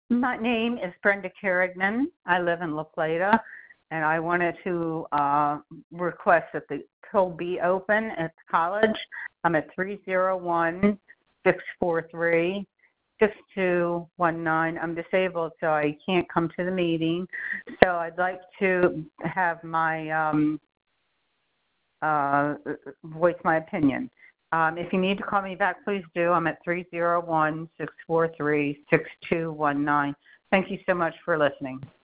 My name is Brenda Carignan. I live in La Plata, and I wanted to request that the pill be open at the college. I'm at 301-643-6219. I'm disabled, so I can't come to the meeting. So I'd like to have my voice my opinion. If you need to call me back, please do. I'm at 301-643-6219. Thank you so much for listening.